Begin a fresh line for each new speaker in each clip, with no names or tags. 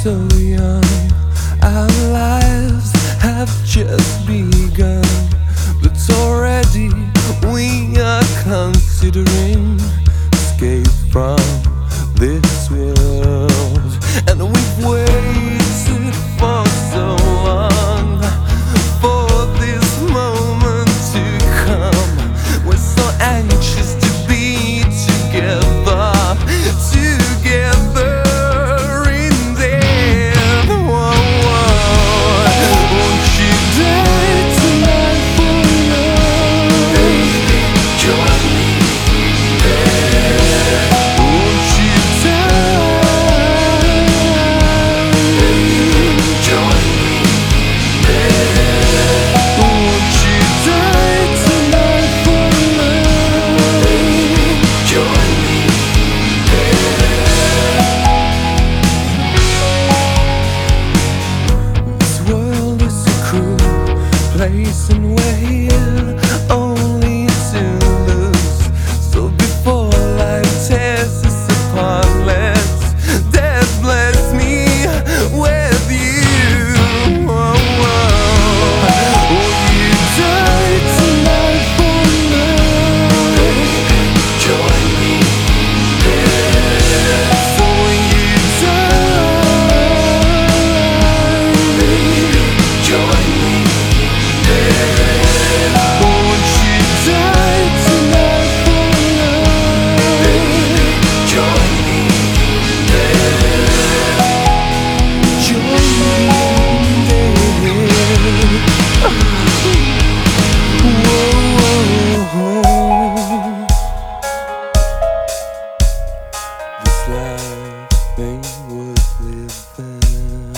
so young, our lives have just begun, but already we are considering escape from this world. And we've waited for so long for this moment to come. We're so anxious to be together, together in death. Whoa, whoa. Won't you die tonight for love? Baby, join me there. Won't you die? Baby, join me there. Won't you die tonight for love? Baby, join me there. This world is a cruel place, and we're here only to lose. So before life tears us apart, let's death bless me with you. Whoa, whoa. Will you die tonight for love? Baby, join me there. So will you die? Baby, join me there. Won't you die tonight for love? Baby, join me there. Join me there. Whoa. This life ain't worth living.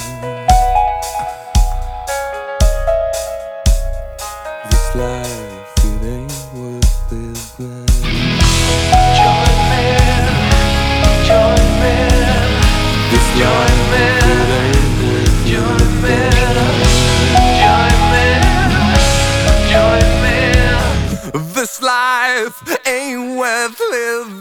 This life, it ain't worth living. Join me, join me. This life, it ain't worth living. Join me. This life ain't worth living.